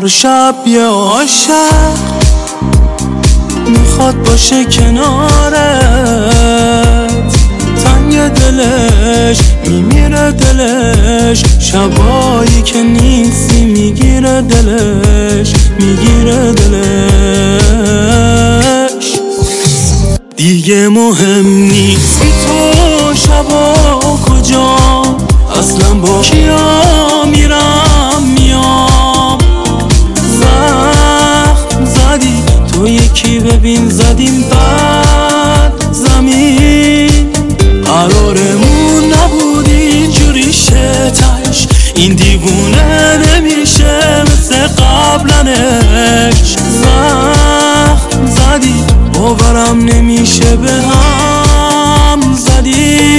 هر شب یه عاشق میخواد باشه کنارت، تنگ دلش میمیره دلش، شبایی که نیستی میگیره دلش، میگیره دلش. دیگه مهم نیست بی تو شبا کجا، اصلا با کیا میرم میام. زخم زدی تو یکی ببین زدیم بعد زمین، قرارمون نبود اینجوری شتش، این دیوونه نمیشه مثل قبلنش. زخم زدی باورم نمیشه به هم زدی.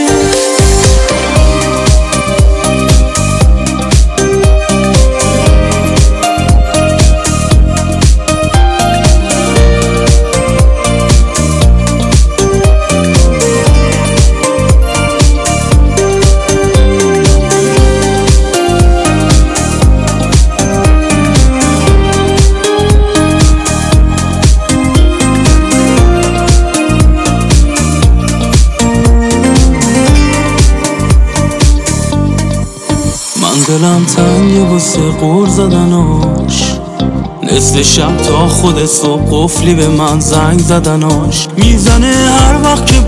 دلم تنگه واسه قور زدناش، نصف شب تا خود صبح قفلی به من زنگ زدناش. میزنه هر وقت که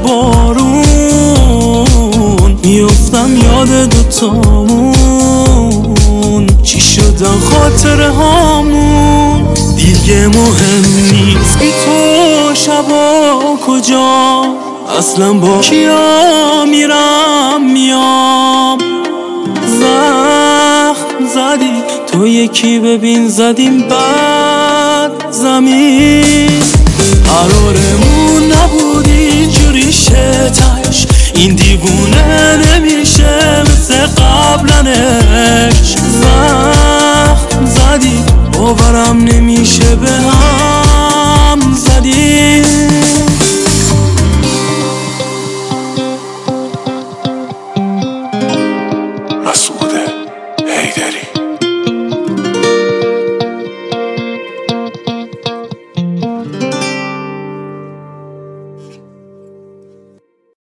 بارون میفتم یاد دوتامون، چی شدن خاطره هامون. دیگه مهم نیست بی تو شبا کجا، اصلا با کیا میرم میام. زخم زدی تو یکی ببین زدیم بعد زمین، قرارمون نبود اینجوری شتش، این دیوونه نمیشه مثل قبلنش. زخم زدی باورم نمیشه به هم